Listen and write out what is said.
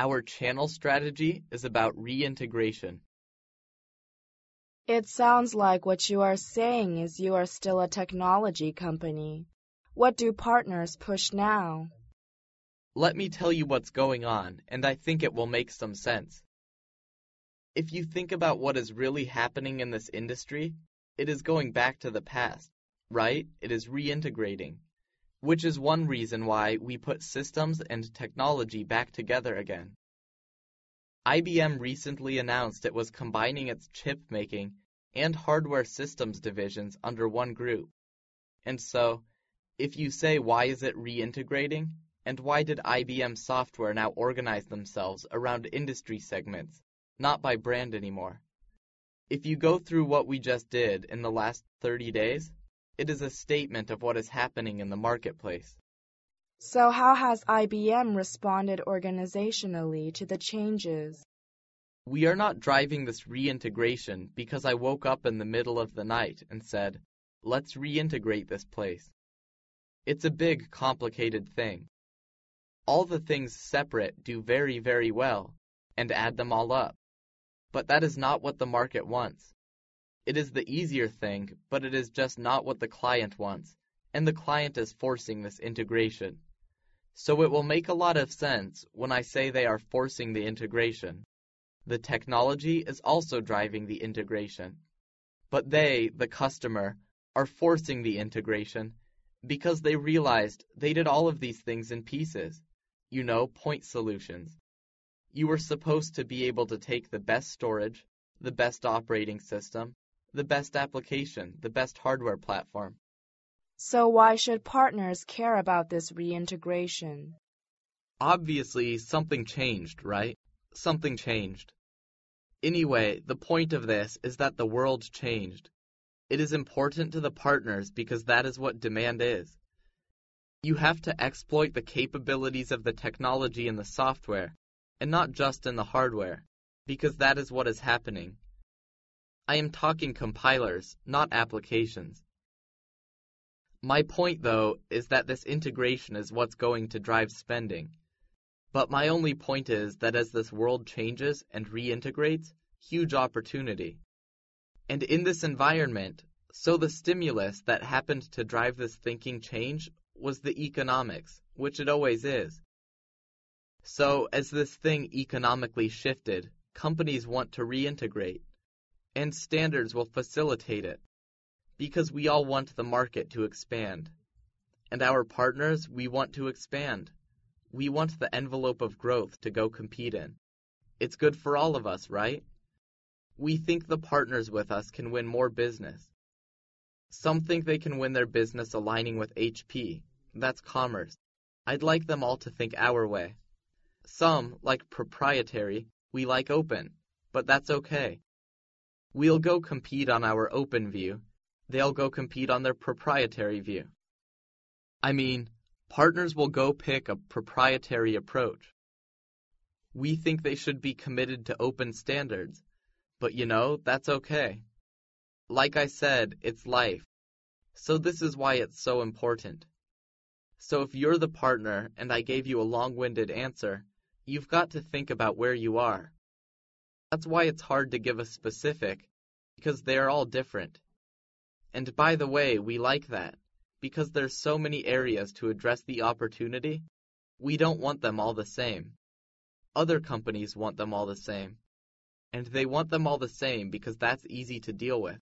Our channel strategy is about reintegration. It sounds like what you are saying is you are still a technology company. What do partners push now? Let me tell you what's going on, and I think it will make some sense. If you think about what is really happening in this industry, it is going back to the past, right? It is reintegrating, which is one reason why we put systems and technology back together again. IBM recently announced it was combining its chip-making and hardware systems divisions under one group. And so, if you say why is it reintegrating, and why did IBM Software now organize themselves around industry segments, not by brand anymore? If you go through what we just did in the last 30 days, it is a statement of what is happening in the marketplace. So how has IBM responded organizationally to the changes? We are not driving this reintegration because I woke up in the middle of the night and said, let's reintegrate this place. It's a big, complicated thing. All the things separate do very, very well, and add them all up. But that is not what the market wants. It is the easier thing, but it is just not what the client wants, and the client is forcing this integration. So it will make a lot of sense when I say they are forcing the integration. The technology is also driving the integration. But they, the customer, are forcing the integration because they realized they did all of these things in pieces. Point solutions. You were supposed to be able to take the best storage, the best operating system, the best application, the best hardware platform. So why should partners care about this reintegration? Obviously, something changed, right? Something changed. Anyway, the point of this is that the world changed. It is important to the partners because that is what demand is. You have to exploit the capabilities of the technology in the software, and not just in the hardware, because that is what is happening. I am talking compilers, not applications. My point, though, is that this integration is what's going to drive spending. But my only point is that as this world changes and reintegrates, huge opportunity. And in this environment, so the stimulus that happened to drive this thinking change was the economics, which it always is. So as this thing economically shifted, companies want to reintegrate, and standards will facilitate it, because we all want the market to expand. And our partners, we want to expand. We want the envelope of growth to go compete in. It's good for all of us, right? We think the partners with us can win more business. Some think they can win their business aligning with HP. That's commerce. I'd like them all to think our way. Some, like proprietary, we like open, but that's okay. We'll go compete on our open view. They'll go compete on their proprietary view. I mean, partners will go pick a proprietary approach. We think they should be committed to open standards, but that's okay. Like I said, it's life. So this is why it's so important. So if you're the partner and I gave you a long-winded answer, you've got to think about where you are. That's why it's hard to give a specific, because they're all different. And by the way, we like that, because there's so many areas to address the opportunity. We don't want them all the same. Other companies want them all the same. And they want them all the same because that's easy to deal with.